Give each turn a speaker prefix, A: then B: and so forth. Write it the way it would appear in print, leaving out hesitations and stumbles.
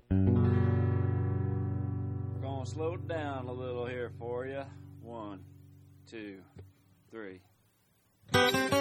A: We're going to slow it down a little here for you. 1, 2, 3.